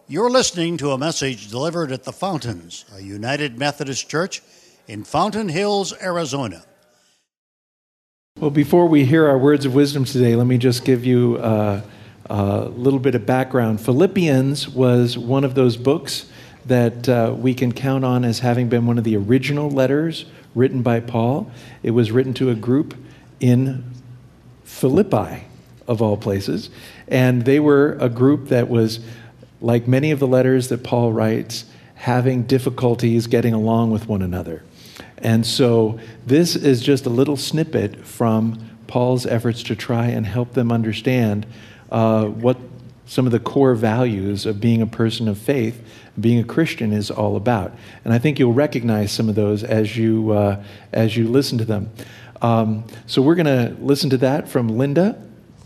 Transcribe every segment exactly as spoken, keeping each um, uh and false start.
You're listening to a message delivered at the Fountains, a United Methodist Church in Fountain Hills, Arizona. Well, before we hear our words of wisdom today, let me just give you uh, a little bit of background. Philippians was one of those books that uh, we can count on as having been one of the original letters written by Paul. It was written to a group in Philippi, of all places, and they were a group that was, like many of the letters that Paul writes, having difficulties getting along with one another. And so this is just a little snippet from Paul's efforts to try and help them understand uh, what some of the core values of being a person of faith, being a Christian, is all about. And I think you'll recognize some of those as you uh, as you listen to them. Um, so we're going to listen to that from Linda.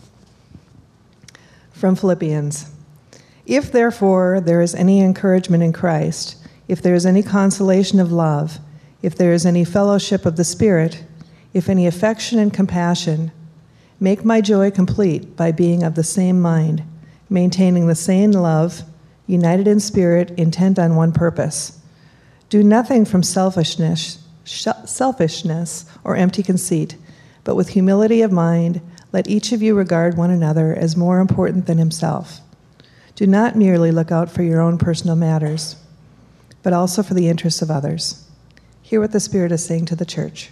From Philippians. If therefore there is any encouragement in Christ, if there is any consolation of love, if there is any fellowship of the Spirit, if any affection and compassion, make my joy complete by being of the same mind, maintaining the same love, united in spirit, intent on one purpose. Do nothing from selfishness, selfishness or empty conceit, but with humility of mind, let each of you regard one another as more important than himself. Do not merely look out for your own personal matters, but also for the interests of others. Hear what the Spirit is saying to the church.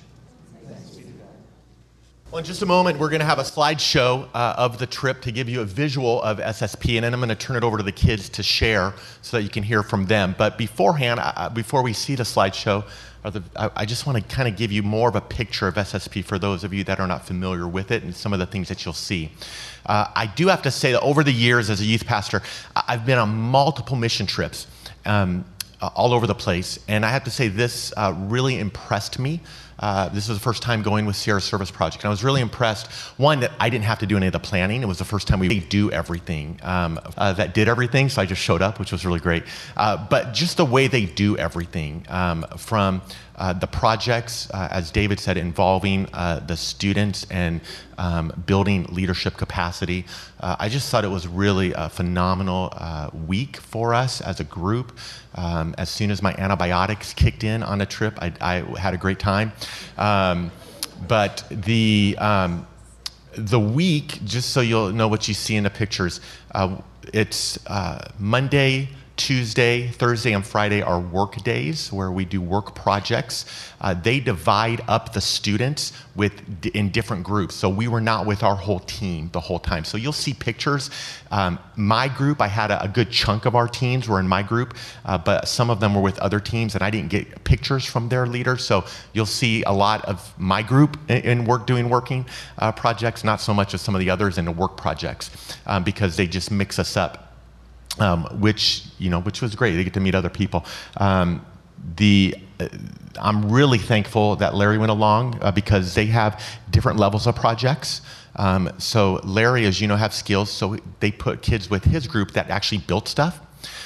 Well, in just a moment, we're going to have a slideshow uh, of the trip to give you a visual of S S P, and then I'm going to turn it over to the kids to share so that you can hear from them. But beforehand, uh, before we see the slideshow, or the, I, I just want to kind of give you more of a picture of S S P for those of you that are not familiar with it and some of the things that you'll see. Uh, I do have to say that over the years as a youth pastor, I've been on multiple mission trips um, all over the place, and I have to say this uh, really impressed me. Uh, this was the first time going with Sierra Service Project, and I was really impressed, one, that I didn't have to do any of the planning. It was the first time we do everything, um, uh, that did everything, so I just showed up, which was really great. Uh, but just the way they do everything, um, from uh, the projects, uh, as David said, involving uh, the students and um, building leadership capacity. Uh, I just thought it was really a phenomenal uh, week for us as a group. Um, as soon as my antibiotics kicked in on a trip, I, I had a great time. Um, but the um, the week, just so you'll know what you see in the pictures, uh, it's uh, Monday, Tuesday, Thursday, and Friday are work days where we do work projects. Uh, they divide up the students with in different groups. So we were not with our whole team the whole time. So you'll see pictures. Um, my group, I had a, a good chunk of our teams were in my group, uh, but some of them were with other teams, and I didn't get pictures from their leaders. So you'll see a lot of my group in, in work doing working uh, projects, not so much as some of the others in the work projects, um, because they just mix us up. Um, which you know, which was great. They get to meet other people. Um, the uh, I'm really thankful that Larry went along uh, because they have different levels of projects. Um, so Larry, as you know, have skills. So they put kids with his group that actually built stuff.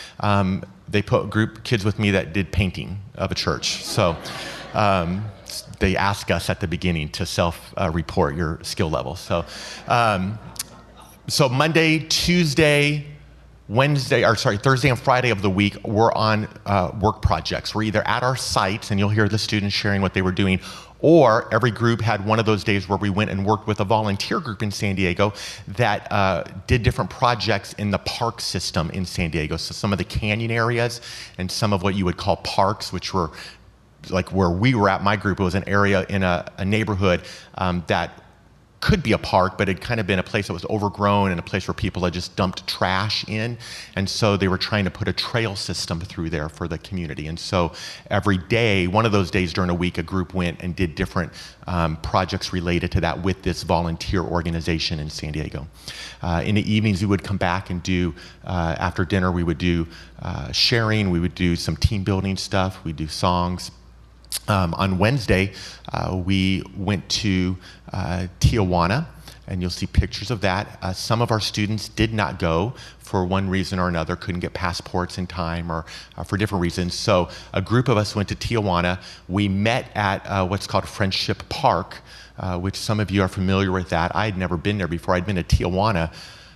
Um, they put group kids with me that did painting of a church. So um, they ask us at the beginning to self-report uh, your skill level. So um, so Monday, Tuesday, Wednesday, or sorry, Thursday and Friday of the week, we're on uh, work projects. We're either at our sites, and you'll hear the students sharing what they were doing, or every group had one of those days where we went and worked with a volunteer group in San Diego that uh, did different projects in the park system in San Diego. So some of the canyon areas and some of what you would call parks, which were like where we were at, my group, it was an area in a, a neighborhood um, that could be a park, but it had kind of been a place that was overgrown and a place where people had just dumped trash in. And so they were trying to put a trail system through there for the community. And so every day, one of those days during a week, a group went and did different um, projects related to that with this volunteer organization in San Diego. Uh, in the evenings, we would come back and do, uh, after dinner, we would do uh, sharing, we would do some team building stuff, we'd do songs. Um, on Wednesday, uh, we went to uh, Tijuana, and you'll see pictures of that. Uh, some of our students did not go for one reason or another, couldn't get passports in time or uh, for different reasons. So a group of us went to Tijuana. We met at uh, what's called Friendship Park, uh, which some of you are familiar with that. I had never been there before. I'd been to Tijuana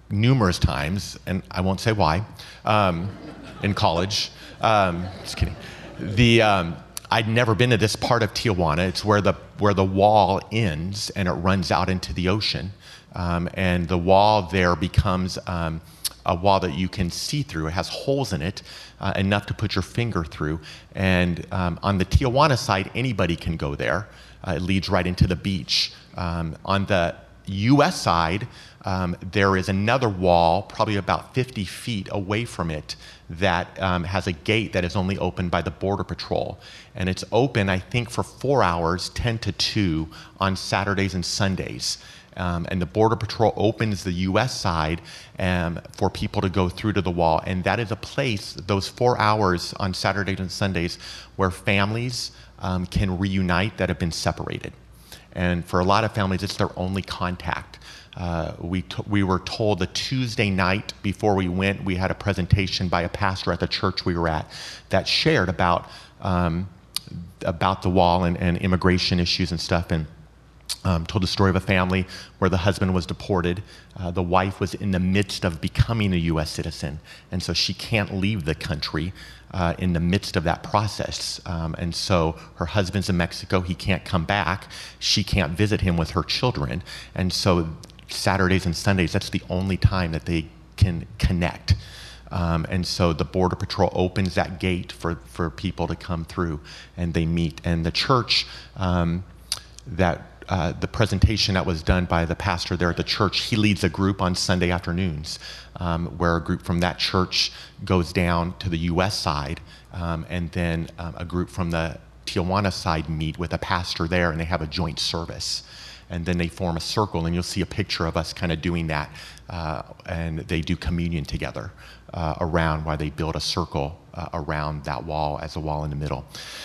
numerous times, and I won't say why, um, in college. Um, just kidding. The um, I'd never been to this part of Tijuana. It's where the where the wall ends and it runs out into the ocean, um, and the wall there becomes um, a wall that you can see through. It has holes in it, uh, enough to put your finger through. And um, on the Tijuana side, anybody can go there. Uh, it leads right into the beach. Um, on the U S side, um, there is another wall, probably about fifty feet away from it, that um, has a gate that is only opened by the Border Patrol. And it's open, I think, for four hours, ten to two, on Saturdays and Sundays. Um, and the Border Patrol opens the U S side um, for people to go through to the wall. And that is a place, those four hours on Saturdays and Sundays, where families um, can reunite that have been separated. And for a lot of families, it's their only contact. Uh, we, t- we were told the Tuesday night before we went, we had a presentation by a pastor at the church we were at that shared about, um, about the wall and, and immigration issues and stuff. And Um, told the story of a family where the husband was deported. Uh, the wife was in the midst of becoming a U S citizen, and so she can't leave the country uh, in the midst of that process. Um, and so her husband's in Mexico, he can't come back, she can't visit him with her children, and so Saturdays and Sundays, that's the only time that they can connect. Um, and so the Border Patrol opens that gate for, for people to come through, and they meet. And the church, um, that Uh, the presentation that was done by the pastor there at the church, he leads a group on Sunday afternoons um, where a group from that church goes down to the U S side, um, and then um, a group from the Tijuana side meet with a pastor there, and they have a joint service. And then they form a circle, and you'll see a picture of us kind of doing that, uh, and they do communion together uh, around while they build a circle uh, around that wall as a wall in the middle.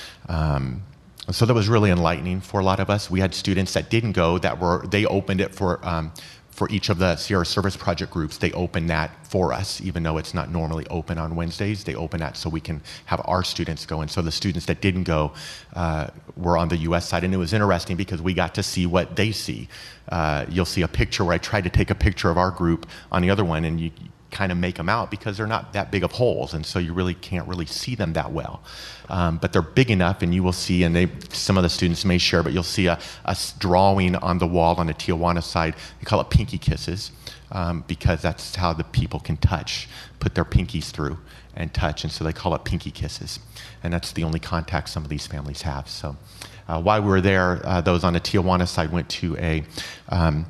Um, So that was really enlightening for a lot of us. We had students that didn't go that were, they opened it for um, for each of the Sierra Service Project groups. They opened that for us, even though it's not normally open on Wednesdays. They open that so we can have our students go. And so the students that didn't go uh, were on the U S side. And it was interesting because we got to see what they see. Uh, you'll see a picture where I tried to take a picture of our group on the other one, and you kind of make them out because they're not that big of holes, and so you really can't really see them that well. Um, but they're big enough, and you will see, and they, some of the students may share, but you'll see a, a drawing on the wall on the Tijuana side. They call it pinky kisses um, because that's how the people can touch, put their pinkies through and touch, and so they call it pinky kisses. And that's the only contact some of these families have. So uh, while we were there, uh, those on the Tijuana side went to a um,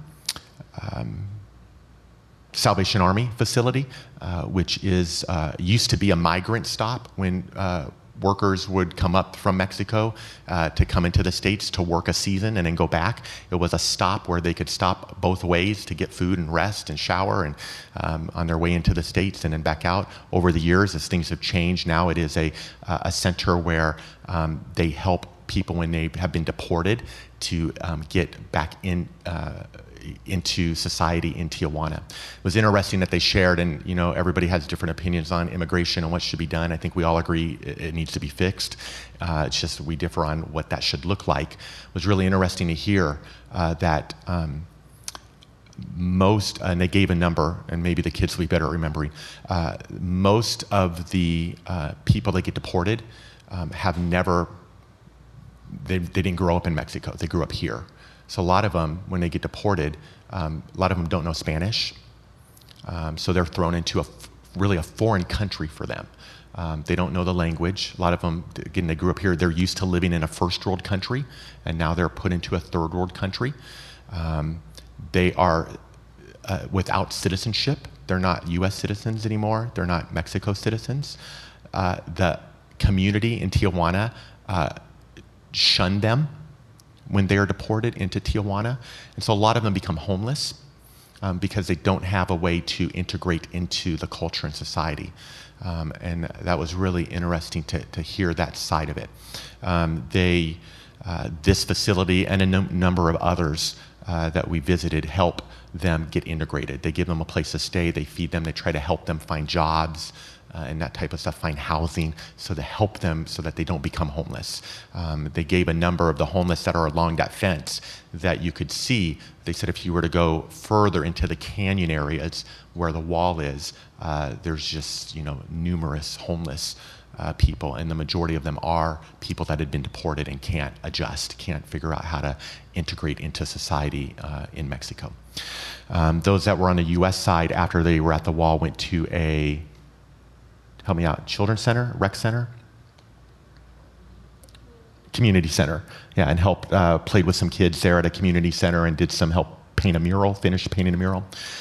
um, Salvation Army facility, uh, which is uh, used to be a migrant stop when uh, workers would come up from Mexico uh, to come into the States to work a season and then go back. It was a stop where they could stop both ways to get food and rest and shower and um, on their way into the States and then back out. Over the years, as things have changed, now it is a, uh, a center where um, they help people when they have been deported to um, get back in uh, into society in Tijuana. It was interesting that they shared, and you know, everybody has different opinions on immigration and what should be done. I think we all agree it, it needs to be fixed. Uh, it's just we differ on what that should look like. It was really interesting to hear uh, that um, most, and they gave a number, and maybe the kids will be better at remembering, uh, most of the uh, people that get deported um, have never, they, they didn't grow up in Mexico, they grew up here. So a lot of them, when they get deported, um, a lot of them don't know Spanish. Um, so they're thrown into a, really a foreign country for them. Um, they don't know the language. A lot of them, again, they grew up here, they're used to living in a first world country, and now they're put into a third world country. Um, they are uh, without citizenship. They're not U S citizens anymore. They're not Mexico citizens. Uh, the community in Tijuana uh, shunned them when they are deported into Tijuana. And so a lot of them become homeless um, because they don't have a way to integrate into the culture and society. Um, and that was really interesting to, to hear that side of it. Um, they, uh, this facility and a num- number of others uh, that we visited help them get integrated. They give them a place to stay, they feed them, they try to help them find jobs, uh, and that type of stuff, find housing, so to help them so that they don't become homeless. Um, they gave a number of the homeless that are along that fence that you could see. They said if you were to go further into the canyon areas where the wall is, uh, there's just, you know, numerous homeless uh, people, and the majority of them are people that had been deported and can't adjust, can't figure out how to integrate into society uh, in Mexico. Um, those that were on the U S side after they were at the wall went to a, help me out, children's center, rec center? Community center, yeah, and helped, uh, played with some kids there at a community center and did some help paint a mural, finished painting a mural.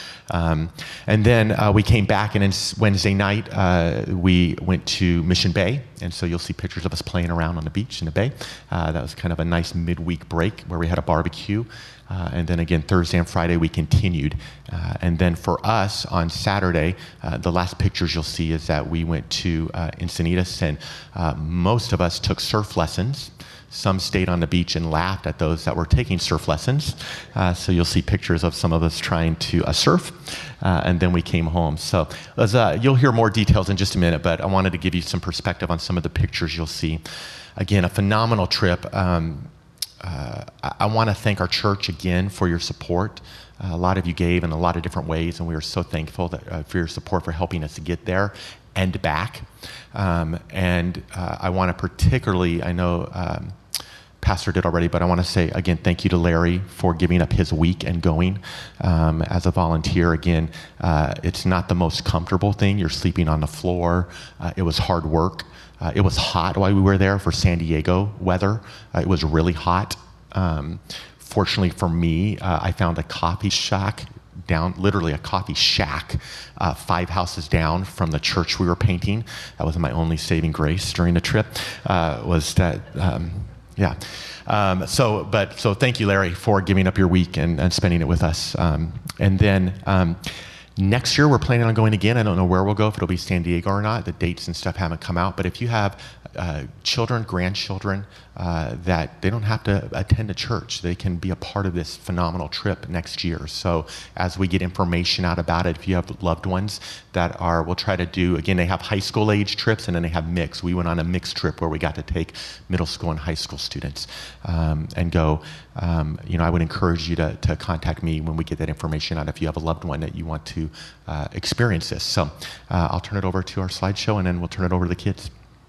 Um, and then uh, we came back, and then Wednesday night uh, we went to Mission Bay, and so you'll see pictures of us playing around on the beach in the bay. Uh, that was kind of a nice midweek break where we had a barbecue. Uh, and then again, Thursday and Friday, we continued. Uh, and then for us on Saturday, uh, the last pictures you'll see is that we went to uh, Encinitas, and uh, most of us took surf lessons. Some stayed on the beach and laughed at those that were taking surf lessons. Uh, so you'll see pictures of some of us trying to uh, surf. Uh, and then we came home. So as, uh, you'll hear more details in just a minute, but I wanted to give you some perspective on some of the pictures you'll see. Again, a phenomenal trip. Um, Uh, I, I want to thank our church again for your support. Uh, a lot of you gave in a lot of different ways, and we are so thankful that, uh, for your support for helping us to get there and back. Um, and uh, I want to particularly, I know um, Pastor did already, but I want to say again, thank you to Larry for giving up his week and going um, as a volunteer. Again, uh, it's not the most comfortable thing. You're sleeping on the floor. Uh, it was hard work. Uh, it was hot while we were there for San Diego weather. Uh, it was really hot. Um, fortunately for me, uh, I found a coffee shack down, literally a coffee shack, uh, five houses down from the church we were painting. That was my only saving grace during the trip, uh, was that, um, yeah. Um, so, but, so thank you, Larry, for giving up your week and, and spending it with us. Um, and then, um, next year, we're planning on going again. I don't know where we'll go, if it'll be San Diego or not. The dates and stuff haven't come out. But if you have uh, children, grandchildren, uh, that they don't have to attend a church. They can be a part of this phenomenal trip next year. So as we get information out about it, if you have loved ones that are, we'll try to do, again, they have high school age trips, and then they have mixed. We went on a mixed trip where we got to take middle school and high school students um, and go. Um, you know, I would encourage you to, to contact me when we get that information out if you have a loved one that you want to uh, experience this. So uh, I'll turn it over to our slideshow, and then we'll turn it over to the kids.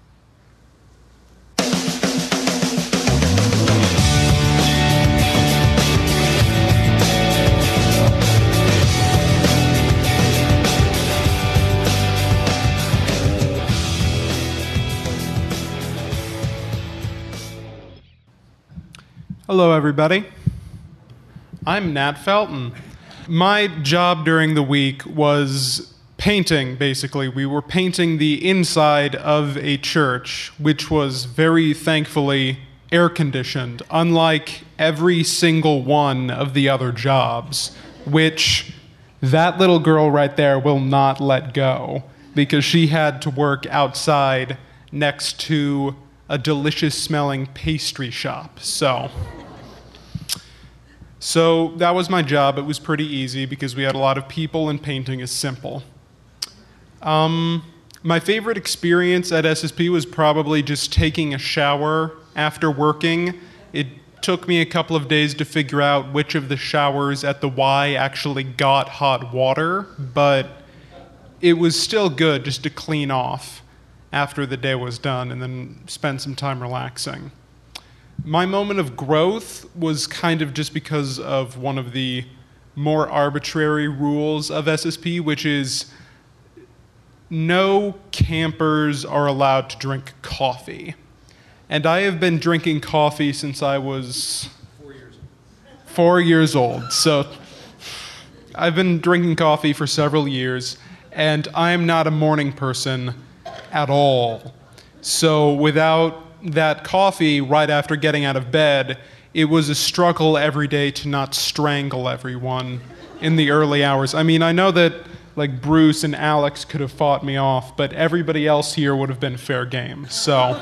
Hello, everybody. I'm Nat Felton. My job during the week was painting, basically. We were painting the inside of a church, which was very thankfully air-conditioned, unlike every single one of the other jobs, which that little girl right there will not let go, because she had to work outside next to a delicious-smelling pastry shop. So... So that was my job. It was pretty easy because we had a lot of people and painting is simple. Um, my favorite experience at S S P was probably just taking a shower after working. It took me a couple of days to figure out which of the showers at the Y actually got hot water, but it was still good just to clean off after the day was done and then spend some time relaxing. My moment of growth was kind of just because of one of the more arbitrary rules of S S P, which is no campers are allowed to drink coffee. And I have been drinking coffee since I was four years old. Four years old. So I've been drinking coffee for several years, and I am not a morning person at all. So without that coffee right after getting out of bed, it was a struggle every day to not strangle everyone in the early hours. I mean, I know that like Bruce and Alex could have fought me off, but everybody else here would have been fair game. So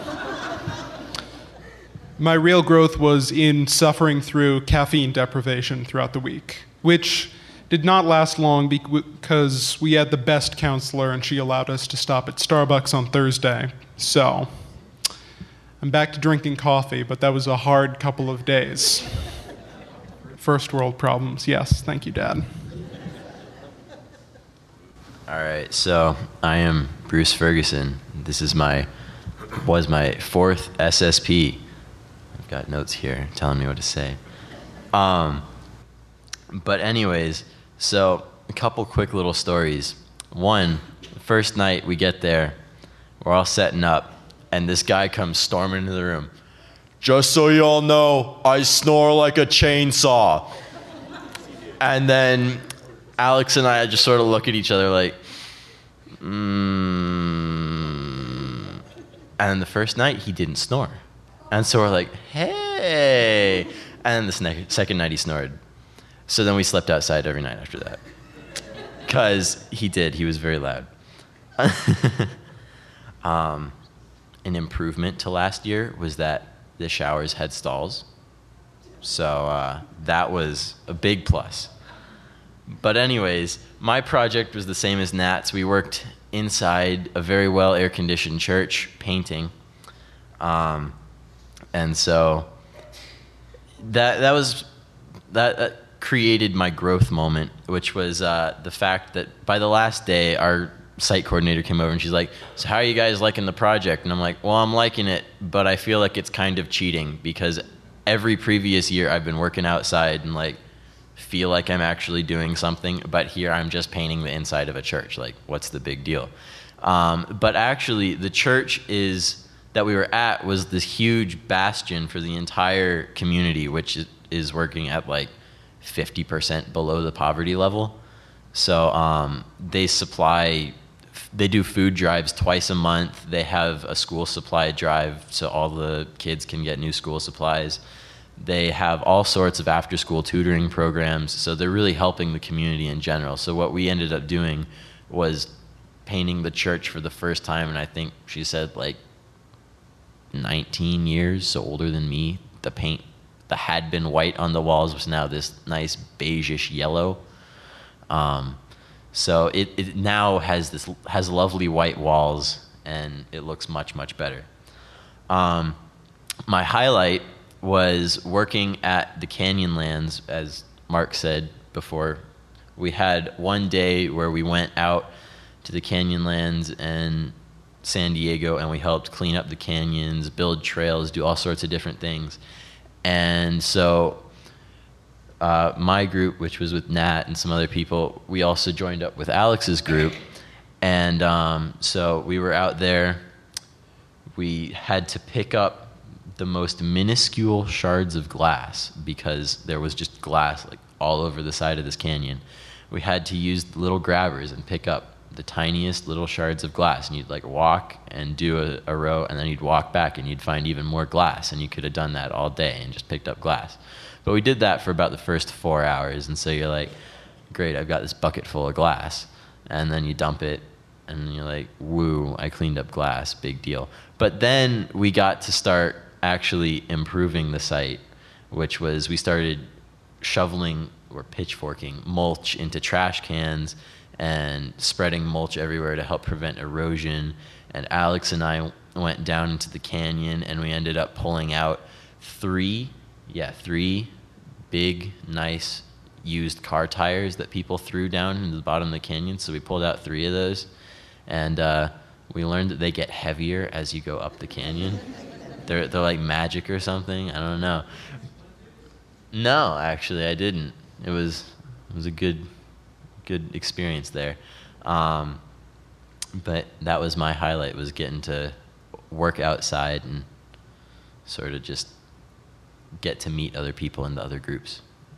my real growth was in suffering through caffeine deprivation throughout the week, which did not last long because we had the best counselor and she allowed us to stop at Starbucks on Thursday. So I'm back to drinking coffee, but that was a hard couple of days. First world problems. Yes, thank you, Dad. All right, so I am Bruce Ferguson. This is my, was my fourth S S P. I've got notes here telling me what to say. Um, but anyways, so a couple quick little stories. One, first night we get there, we're all setting up, and this guy comes storming into the room. Just so you all know, I snore like a chainsaw. And then Alex and I just sort of look at each other like, mm. And then the first night, he didn't snore. And so we're like, hey. And then the sne- second night, he snored. So then we slept outside every night after that. Because he did. He was very loud. um, an improvement to last year was that the showers had stalls. So uh, that was a big plus. But anyways, my project was the same as Nat's. We worked inside a very well air-conditioned church painting. Um, and so that that was that, that created my growth moment, which was uh, the fact that by the last day, our site coordinator came over and she's like, so how are you guys liking the project? And I'm like, well, I'm liking it, but I feel like it's kind of cheating because every previous year I've been working outside and like feel like I'm actually doing something, but here I'm just painting the inside of a church. Like, what's the big deal? Um, but actually, the church is that we were at was this huge bastion for the entire community, which is working at like fifty percent below the poverty level. So um, they supply, they do food drives twice a month. They have a school supply drive so all the kids can get new school supplies. They have all sorts of after-school tutoring programs, so they're really helping the community in general. So what we ended up doing was painting the church for the first time, and I think she said like nineteen years, so older than me. The paint that had been white on the walls was now this nice beigeish yellow. Um, so it, it now has this has lovely white walls, and it looks much, much better. Um, my highlight was working at the Canyonlands, as Mark said before. We had one day where we went out to the Canyonlands and San Diego, and we helped clean up the canyons, build trails, do all sorts of different things. And so uh, my group, which was with Nat and some other people, we also joined up with Alex's group. And um, so we were out there. We had to pick up the most minuscule shards of glass because there was just glass like all over the side of this canyon. We had to use little grabbers and pick up the tiniest little shards of glass, and you'd like walk and do a, a row, and then you'd walk back and you'd find even more glass, and you could have done that all day and just picked up glass. But we did that for about the first four hours, and so you're like, great, I've got this bucket full of glass, and then you dump it, and you're like, woo, I cleaned up glass, big deal. But then we got to start actually improving the site, which was we started shoveling or pitchforking mulch into trash cans and spreading mulch everywhere to help prevent erosion. And Alex and I went down into the canyon, and we ended up pulling out three, yeah, three big, nice used car tires that people threw down into the bottom of the canyon. So we pulled out three of those, and uh, we learned that they get heavier as you go up the canyon. They're they're like magic or something. I don't know. No, actually, I didn't. It was it was a good good experience there. Um, but that was my highlight, was getting to work outside and sort of just get to meet other people in the other groups.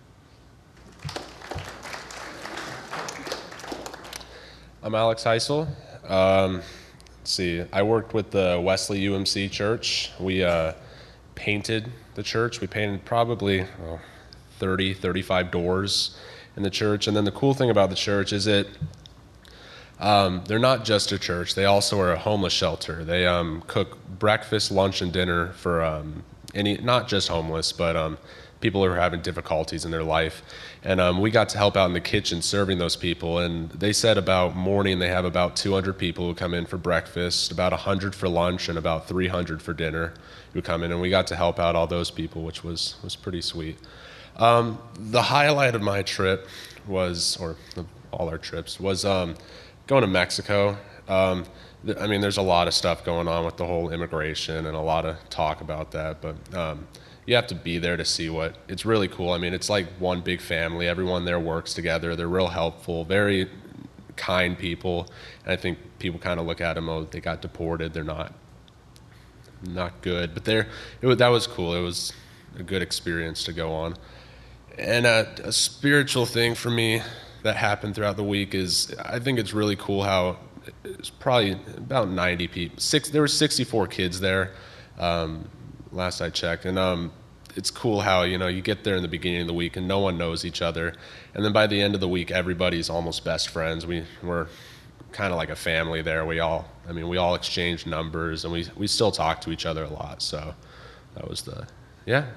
I'm Alex Heisel. Um, let's see, I worked with the Wesley U M C Church. We uh, painted the church. We painted probably oh, thirty, thirty-five doors in the church. And then the cool thing about the church is it, um, they're not just a church. They also are a homeless shelter. They um, cook breakfast, lunch, and dinner for um, any, not just homeless, but um, people who are having difficulties in their life. And um, we got to help out in the kitchen serving those people. And they said about morning they have about two hundred people who come in for breakfast, about one hundred for lunch, and about three hundred for dinner who come in. And we got to help out all those people, which was, was pretty sweet. Um, the highlight of my trip was, or all our trips, was um, going to Mexico. Um, th- I mean, there's a lot of stuff going on with the whole immigration and a lot of talk about that, but um, you have to be there to see what, it's really cool. I mean, it's like one big family. Everyone there works together. They're real helpful, very kind people. And I think people kind of look at them, oh, they got deported. They're not, not good, but they're, it was, that was cool. It was a good experience to go on. And a, a spiritual thing for me that happened throughout the week is, I think it's really cool how it's probably about ninety people. Six, there were sixty-four kids there, um, last I checked. And um, it's cool how, you know, you get there in the beginning of the week and no one knows each other. And then by the end of the week, everybody's almost best friends. We, we're kind of like a family there. We all, I mean, we all exchange numbers and we, we still talk to each other a lot. So that was the, yeah.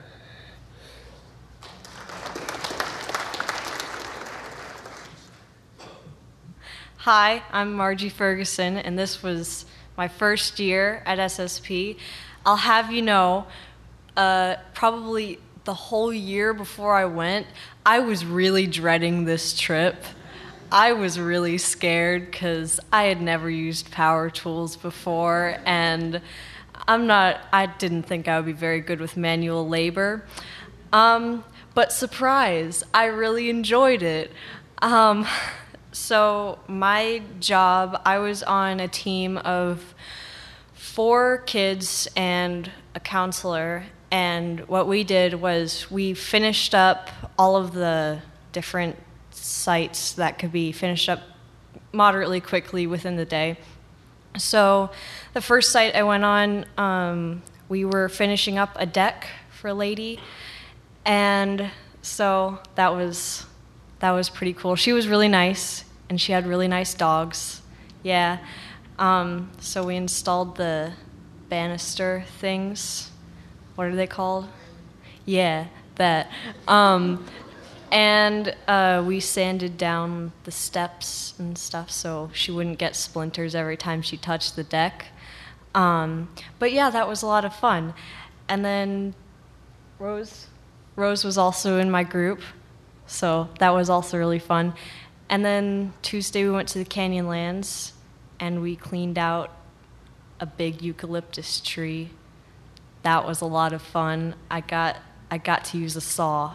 Hi, I'm Margie Ferguson, and this was my first year at S S P. I'll have you know, uh, probably the whole year before I went, I was really dreading this trip. I was really scared because I had never used power tools before, and I'm not, I didn't think I would be very good with manual labor. Um, but surprise, I really enjoyed it. Um, So my job, I was on a team of four kids and a counselor, and what we did was we finished up all of the different sites that could be finished up moderately quickly within the day. So the first site I went on, um, we were finishing up a deck for a lady, and so that was that was pretty cool. She was really nice, and she had really nice dogs. Yeah. Um, so we installed the banister things. What are they called? Yeah, that. Um, and uh, we sanded down the steps and stuff so she wouldn't get splinters every time she touched the deck. Um, but yeah, that was a lot of fun. And then Rose, Rose was also in my group, so that was also really fun. And then Tuesday we went to the Canyonlands and we cleaned out a big eucalyptus tree. That was a lot of fun. I got I got to use a saw.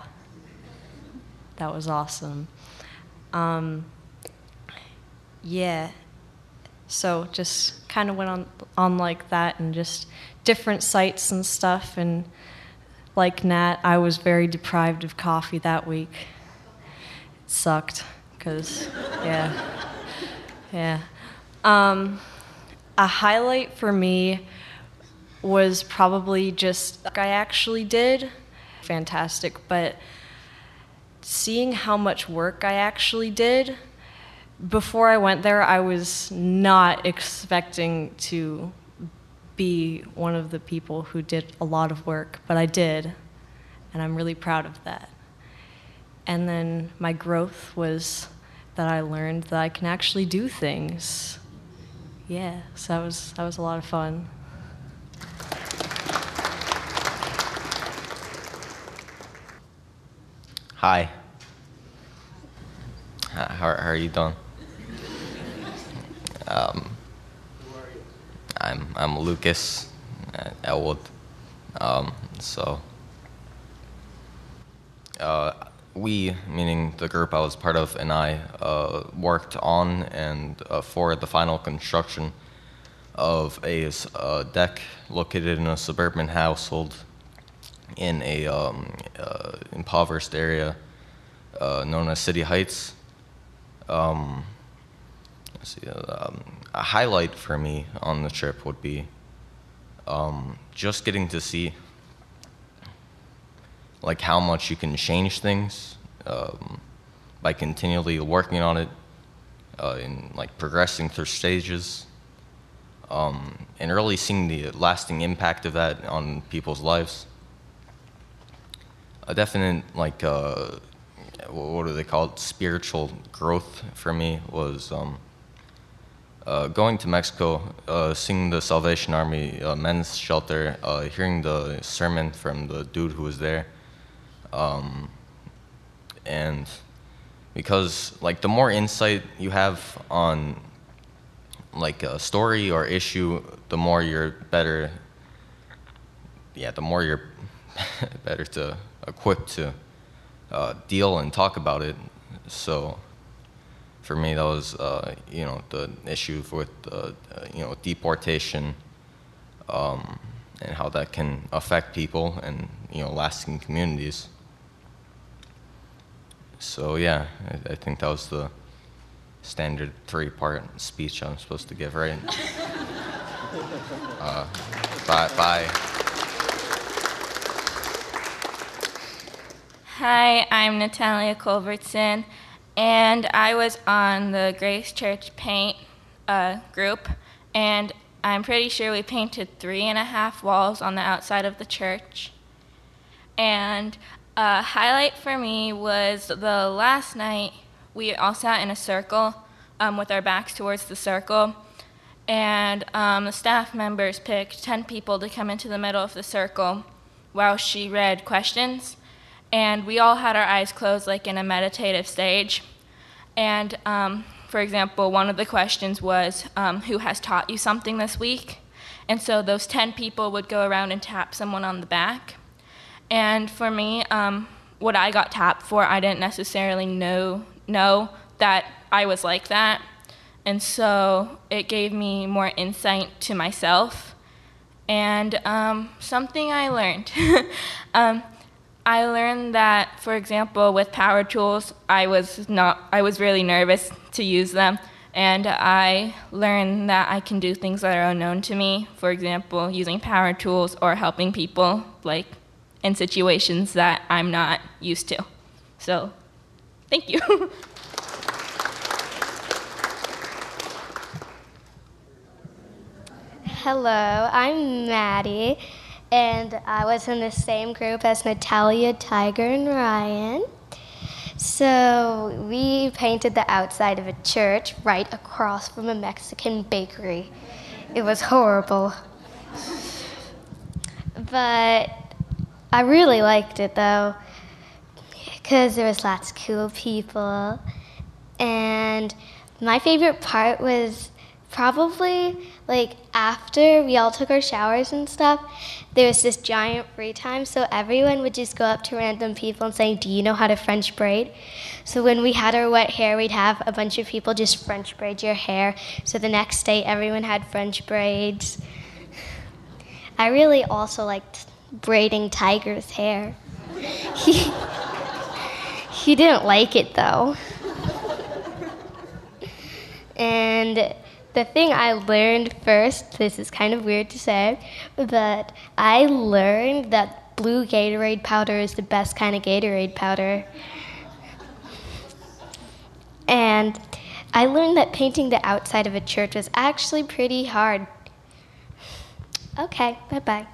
That was awesome. Um, yeah. So just kind of went on on like that and just different sites and stuff. And like Nat, I was very deprived of coffee that week. It sucked because, yeah, yeah. Um, a highlight for me was probably just like I actually did. Fantastic, but seeing how much work I actually did, before I went there, I was not expecting to be one of the people who did a lot of work, but I did, and I'm really proud of that. And then my growth was that I learned that I can actually do things. Yeah, so that was, that was a lot of fun. Hi. How, how are you doing? Um, I'm I'm Lucas at Elwood. Um, so uh, we, meaning the group I was part of, and I uh, worked on and uh, for the final construction of a, a deck located in a suburban household in a um, uh, impoverished area uh, known as City Heights. Um, let's see, uh, um, a highlight for me on the trip would be um, just getting to see like how much you can change things um, by continually working on it uh, and like progressing through stages, um, and really seeing the lasting impact of that on people's lives. a definite, like, uh, what do they call it, spiritual growth for me was um, uh, going to Mexico, uh, seeing the Salvation Army uh, men's shelter, uh, hearing the sermon from the dude who was there. Um, and because, like, the more insight you have on, like, a story or issue, the more you're better, yeah, the more you're better to equipped to uh, deal and talk about it. So for me, that was, uh, you know, the issue with, uh, uh, you know, deportation um, and how that can affect people and, you know, lasting communities. So yeah, I, I think that was the standard three-part speech I'm supposed to give, right? uh, bye, bye. Hi, I'm Natalia Culbertson, and I was on the Grace Church Paint uh, group, and I'm pretty sure we painted three and a half walls on the outside of the church. And a highlight for me was the last night we all sat in a circle um, with our backs towards the circle, and um, the staff members picked ten people to come into the middle of the circle while she read questions. And we all had our eyes closed, like in a meditative stage. And um, for example, one of the questions was, um, who has taught you something this week? And so those ten people would go around and tap someone on the back. And for me, um, what I got tapped for, I didn't necessarily know, know that I was like that. And so it gave me more insight to myself. And um, something I learned. um, I learned that, for example, with power tools, I was not, I was really nervous to use them, and I learned that I can do things that are unknown to me. For example, using power tools or helping people, like in situations that I'm not used to. So, thank you. Hello, I'm Maddie. And I was in the same group as Natalia, Tiger, and Ryan. So we painted the outside of a church right across from a Mexican bakery. It was horrible. But I really liked it, though, because there was lots of cool people. And my favorite part was probably, like, after we all took our showers and stuff, there was this giant free time, so everyone would just go up to random people and say, do you know how to French braid? So when we had our wet hair, we'd have a bunch of people just French braid your hair, so the next day everyone had French braids. I really also liked braiding Tiger's hair. He, he didn't like it, though. And the thing I learned first, this is kind of weird to say, but I learned that blue Gatorade powder is the best kind of Gatorade powder. And I learned that painting the outside of a church was actually pretty hard. Okay, bye-bye.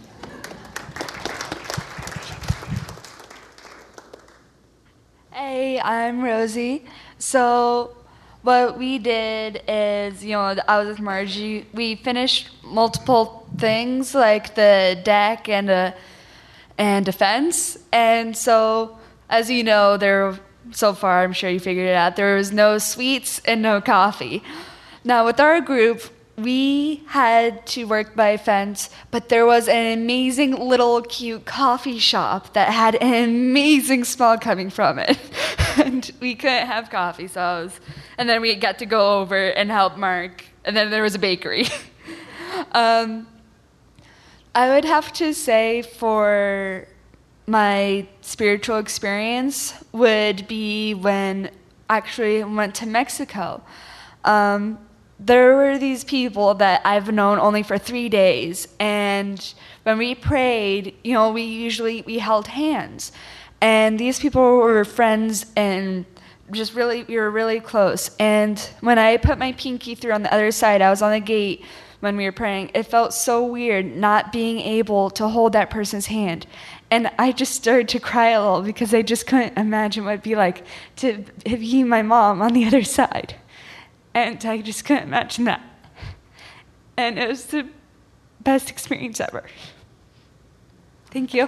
Hey, I'm Rosie. So what we did is, you know, I was with Margie. We finished multiple things like the deck and a and a fence. And so, as you know, there so far, I'm sure you figured it out, there was no sweets and no coffee. Now, with our group, we had to work by a fence, but there was an amazing little cute coffee shop that had an amazing smell coming from it. And we couldn't have coffee, so I was, and then we got to go over and help Mark, and then there was a bakery. um, I would have to say for my spiritual experience would be when I actually went to Mexico. Um, there were these people that I've known only for three days, and when we prayed, you know, we usually, we held hands. And these people were friends and just really, we were really close. And when I put my pinky through on the other side, I was on the gate when we were praying. It felt so weird not being able to hold that person's hand. And I just started to cry a little because I just couldn't imagine what it'd be like to be my mom on the other side. And I just couldn't imagine that. And it was the best experience ever. Thank you.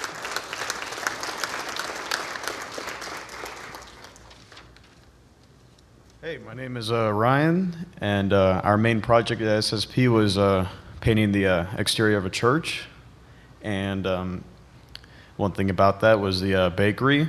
Hey, my name is uh, Ryan, and uh, our main project at S S P was uh, painting the uh, exterior of a church. And um, one thing about that was the uh, bakery.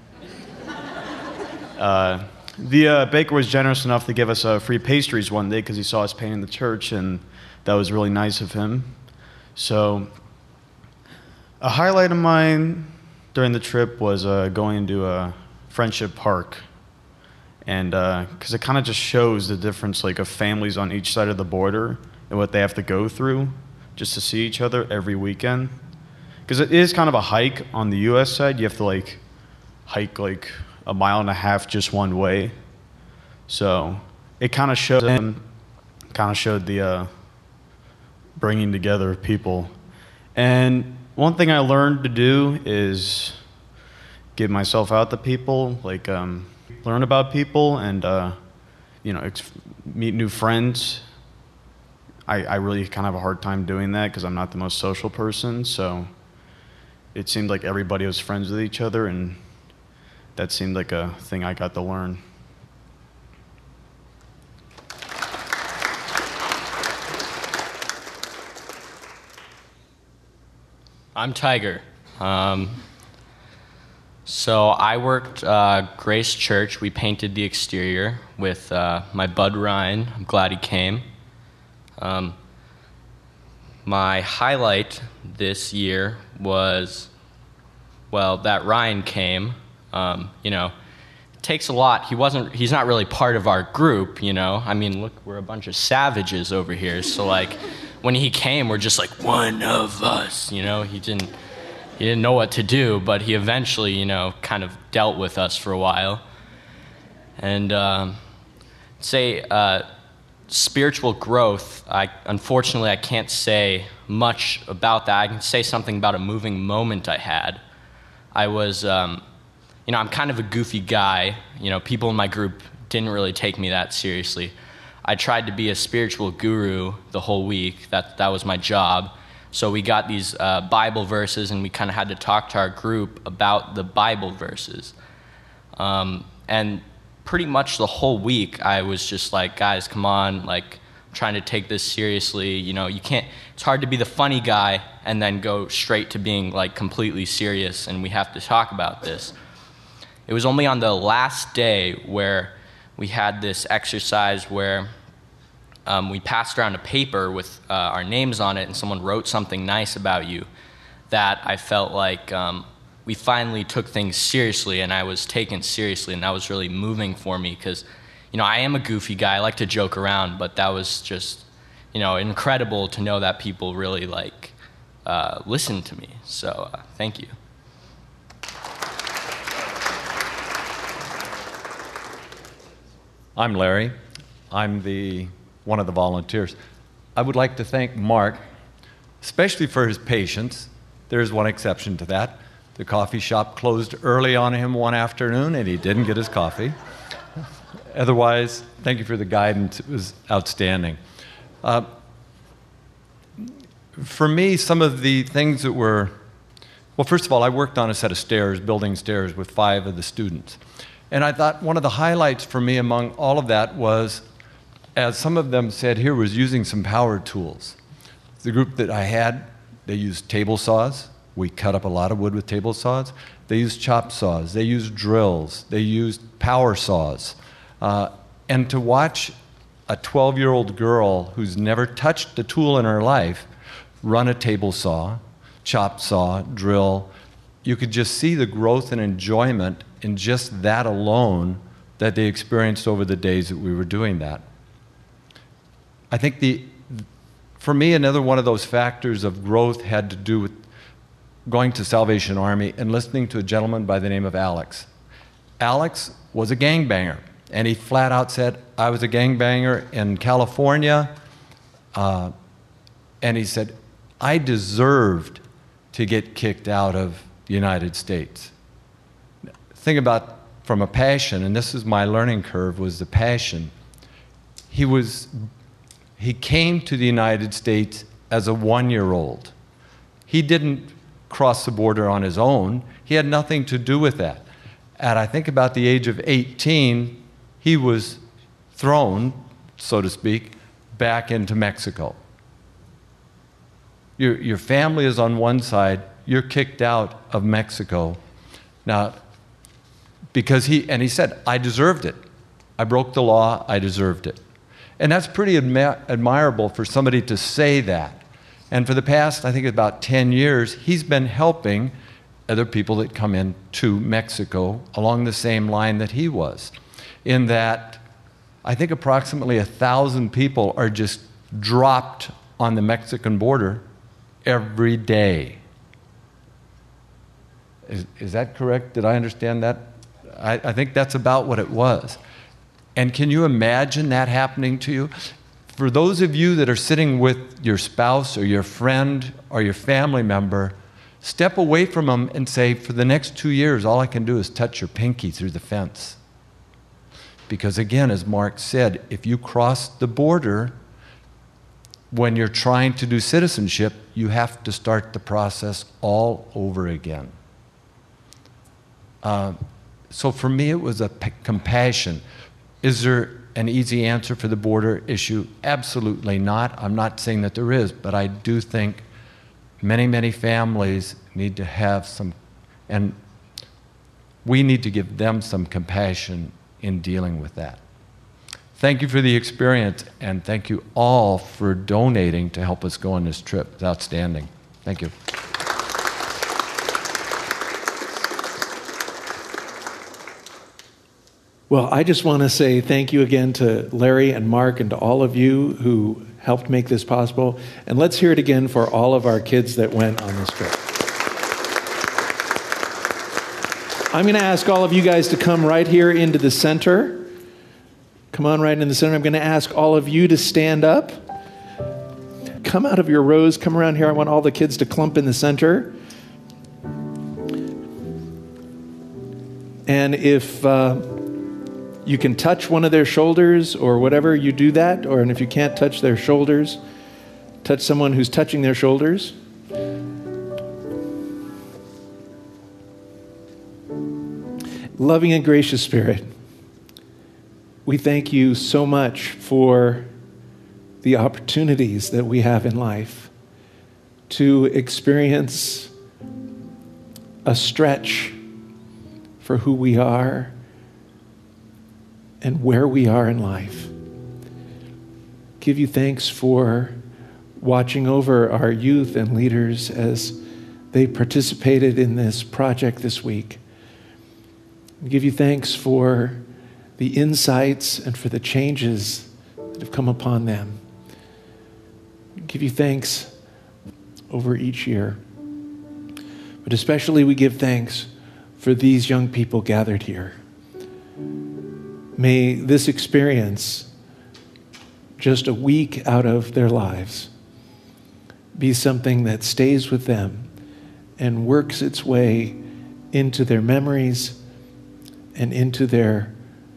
uh, the uh, baker was generous enough to give us uh, free pastries one day because he saw us painting the church, and that was really nice of him. So a highlight of mine during the trip was uh, going to uh, Friendship Park. And because uh, it kind of just shows the difference, like, of families on each side of the border and what they have to go through just to see each other every weekend. Because it is kind of a hike on the U S side. You have to, like, hike, like, a mile and a half just one way. So it kind of showed them, kind of showed the uh, bringing together of people. And one thing I learned to do is give myself out to people, like, um, learn about people and, uh, you know, ex- meet new friends. I, I really kind of have a hard time doing that because I'm not the most social person, so it seemed like everybody was friends with each other, and that seemed like a thing I got to learn. I'm Tiger. Um, So I worked uh, Grace Church. We painted the exterior with uh, my bud Ryan. I'm glad he came. Um, my highlight this year was, well, that Ryan came. Um, you know, it takes a lot. He wasn't. He's not really part of our group. You know, I mean, look, we're a bunch of savages over here. So like, when he came, we're just like one of us. You know, he didn't. He didn't know what to do, but he eventually, you know, kind of dealt with us for a while. And um, say uh, spiritual growth, I unfortunately I can't say much about that. I can say something about a moving moment I had. I was, um, you know, I'm kind of a goofy guy. You know, people in my group didn't really take me that seriously. I tried to be a spiritual guru the whole week. That that was my job. So we got these uh, Bible verses, and we kind of had to talk to our group about the Bible verses. Um, and pretty much the whole week, I was just like, guys, come on, like, I'm trying to take this seriously. You know, you can't, it's hard to be the funny guy and then go straight to being, like, completely serious, and we have to talk about this. It was only on the last day where we had this exercise where Um, we passed around a paper with uh, our names on it, and someone wrote something nice about you, that I felt like um, we finally took things seriously, and I was taken seriously, and that was really moving for me because, you know, I am a goofy guy. I like to joke around, but that was just, you know, incredible to know that people really, like, uh, listened to me. So uh, thank you. I'm Larry. I'm the one of the volunteers. I would like to thank Mark, especially for his patience. There's one exception to that. The coffee shop closed early on him one afternoon, and he didn't get his coffee. Otherwise, thank you for the guidance. It was outstanding. Uh, for me, some of the things that were, well, first of all, I worked on a set of stairs, building stairs with five of the students. And I thought one of the highlights for me among all of that was, as some of them said here, was using some power tools. The group that I had, they used table saws. We cut up a lot of wood with table saws. They used chop saws. They used drills. They used power saws. Uh, and to watch a twelve-year-old girl who's never touched a tool in her life run a table saw, chop saw, drill, you could just see the growth and enjoyment in just that alone that they experienced over the days that we were doing that. I think the, for me, another one of those factors of growth had to do with going to Salvation Army and listening to a gentleman by the name of Alex. Alex was a gangbanger, and he flat out said, I was a gangbanger in California. Uh, and he said, I deserved to get kicked out of the United States. Think about from a passion, and this is my learning curve, was the passion. He was, he came to the United States as a one-year-old. He didn't cross the border on his own. He had nothing to do with that. At I think about the age of eighteen, he was thrown, so to speak, back into Mexico. Your, your family is on one side, you're kicked out of Mexico. Now, because he, and he said, I deserved it. I broke the law, I deserved it. And that's pretty admi- admirable for somebody to say that. And for the past, I think about ten years, he's been helping other people that come in to Mexico along the same line that he was. In that, I think approximately a thousand people are just dropped on the Mexican border every day. Is, is that correct? Did I understand that? I, I think that's about what it was. And can you imagine that happening to you? For those of you that are sitting with your spouse or your friend or your family member, step away from them and say, for the next two years, all I can do is touch your pinky through the fence. Because again, as Mark said, if you cross the border, when you're trying to do citizenship, you have to start the process all over again. Uh, so for me, it was a p- compassion. Is there an easy answer for the border issue? Absolutely not. I'm not saying that there is, but I do think many, many families need to have some, and we need to give them some compassion in dealing with that. Thank you for the experience, and thank you all for donating to help us go on this trip. It's outstanding. Thank you. Well, I just want to say thank you again to Larry and Mark and to all of you who helped make this possible. And let's hear it again for all of our kids that went on this trip. I'm going to ask all of you guys to come right here into the center. Come on right in the center. I'm going to ask all of you to stand up. Come out of your rows. Come around here. I want all the kids to clump in the center. And if uh, you can touch one of their shoulders or whatever, you do that. Or and if you can't touch their shoulders, touch someone who's touching their shoulders. Loving and gracious Spirit, we thank you so much for the opportunities that we have in life to experience a stretch for who we are and where we are in life. Give you thanks for watching over our youth and leaders as they participated in this project this week. Give you thanks for the insights and for the changes that have come upon them. Give you thanks over each year. But especially we give thanks for these young people gathered here. May this experience, just a week out of their lives, be something that stays with them and works its way into their memories and into their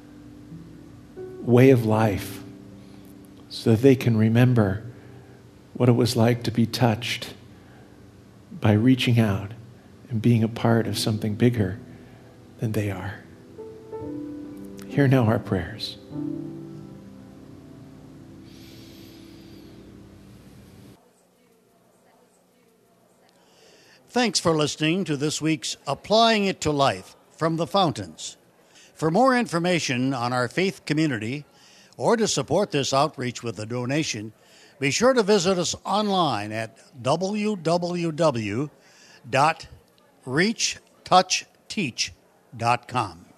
way of life so that they can remember what it was like to be touched by reaching out and being a part of something bigger than they are. Hear now our prayers. Thanks for listening to this week's Applying It to Life from the Fountains. For more information on our faith community or to support this outreach with a donation, be sure to visit us online at w w w dot reach touch teach dot com.